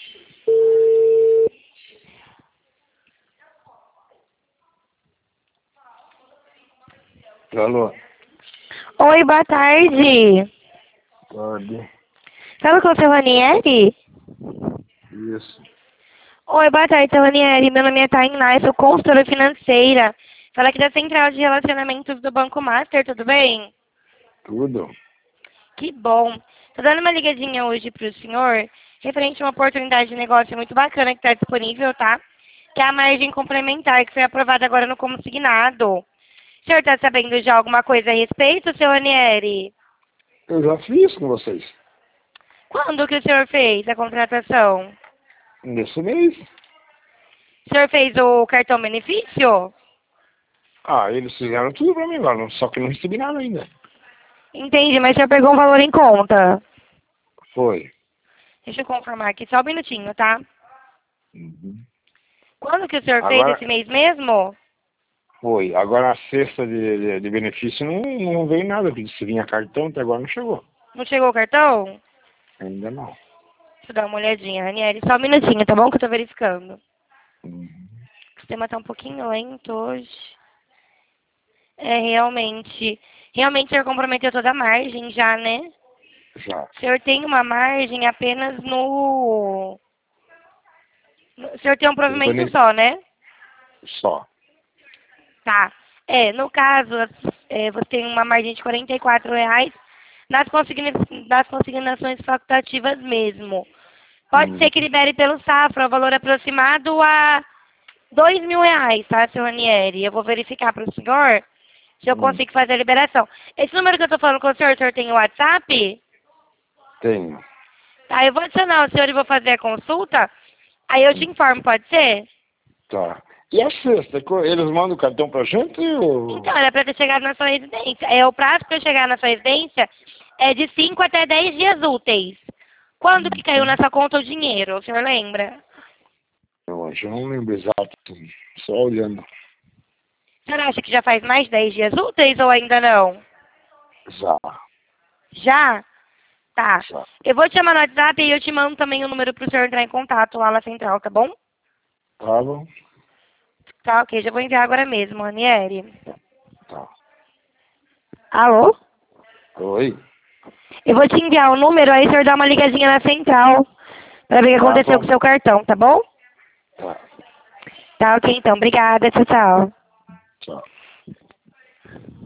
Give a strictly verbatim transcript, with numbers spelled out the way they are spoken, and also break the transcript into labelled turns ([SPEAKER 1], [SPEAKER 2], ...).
[SPEAKER 1] Alô?
[SPEAKER 2] Oi, boa tarde.
[SPEAKER 1] Tarde.
[SPEAKER 2] Fala com o seu Ranieri?
[SPEAKER 1] Isso.
[SPEAKER 2] Oi, boa tarde, seu Ranieri. Meu nome é Tainá, eu sou consultora financeira. Fala aqui da Central de Relacionamentos do Banco Master, tudo bem?
[SPEAKER 1] Tudo?
[SPEAKER 2] Que bom. Tô dando uma ligadinha hoje pro senhor, referente a uma oportunidade de negócio muito bacana que está disponível, tá? Que é a margem complementar, que foi aprovada agora no consignado. O senhor está sabendo de alguma coisa a respeito, seu Ranieri?
[SPEAKER 1] Eu já fiz com vocês.
[SPEAKER 2] Quando que o senhor fez a contratação?
[SPEAKER 1] Nesse mês.
[SPEAKER 2] O senhor fez o cartão benefício?
[SPEAKER 1] Ah, eles fizeram tudo pra mim agora, só que não recebi nada ainda.
[SPEAKER 2] Entendi, mas o senhor pegou um valor em conta.
[SPEAKER 1] Foi.
[SPEAKER 2] Deixa eu confirmar aqui, só um minutinho, tá?
[SPEAKER 1] Uhum.
[SPEAKER 2] Quando que o senhor fez
[SPEAKER 1] Agora,
[SPEAKER 2] esse mês mesmo?
[SPEAKER 1] foi. Agora a cesta de, de, de benefício não, não veio nada. Se vinha cartão, até agora não chegou.
[SPEAKER 2] Não chegou o cartão?
[SPEAKER 1] Ainda não.
[SPEAKER 2] Deixa eu dar uma olhadinha, Ranieri. Só um minutinho, tá bom? Que eu tô verificando.
[SPEAKER 1] Uhum.
[SPEAKER 2] O sistema tá um pouquinho lento hoje. É, realmente. Realmente o senhor comprometeu toda a margem já, né?
[SPEAKER 1] Já.
[SPEAKER 2] O senhor tem uma margem apenas no... O senhor tem um
[SPEAKER 1] Os
[SPEAKER 2] provimento
[SPEAKER 1] bene-
[SPEAKER 2] só, né?
[SPEAKER 1] Só.
[SPEAKER 2] Tá. É, no caso, é, você tem uma margem de quarenta e quatro reais nas, consigna nas consignações facultativas mesmo. Pode
[SPEAKER 1] Uhum.
[SPEAKER 2] ser que libere pelo Safra, o valor aproximado a dois mil reais, tá, seu Ranieri? Eu vou verificar para o senhor se eu
[SPEAKER 1] Uhum.
[SPEAKER 2] consigo fazer a liberação. Esse número que eu tô falando com o senhor, o senhor tem o WhatsApp?
[SPEAKER 1] Tenho.
[SPEAKER 2] Tá, eu vou adicionar o senhor e vou fazer a consulta. Aí eu te informo, pode ser?
[SPEAKER 1] Tá. E a cesta? Co- Eles mandam o cartão pra gente ou...
[SPEAKER 2] Então, era para ter chegado na sua residência. É, o prazo para eu chegar na sua residência é de cinco até dez dias úteis. Quando que caiu na sua conta o dinheiro? O senhor lembra?
[SPEAKER 1] Eu hoje eu não lembro exato. Só olhando.
[SPEAKER 2] O senhor acha que já faz mais de dez dias úteis ou ainda não?
[SPEAKER 1] Já.
[SPEAKER 2] Já? Tá.
[SPEAKER 1] Já.
[SPEAKER 2] Eu vou te chamar no WhatsApp e eu te mando também o número para o senhor entrar em contato lá na central, tá bom?
[SPEAKER 1] Tá bom?
[SPEAKER 2] Tá, ok. Já vou enviar agora mesmo, Ranieri.
[SPEAKER 1] Tá.
[SPEAKER 2] Alô?
[SPEAKER 1] Oi?
[SPEAKER 2] Eu vou te enviar o número, aí o senhor dá uma ligadinha na central para ver o que
[SPEAKER 1] Tá
[SPEAKER 2] aconteceu com
[SPEAKER 1] bom.
[SPEAKER 2] o seu cartão, tá bom?
[SPEAKER 1] Tá.
[SPEAKER 2] Tá, ok então. Obrigada. Tchau, tchau.
[SPEAKER 1] Tchau.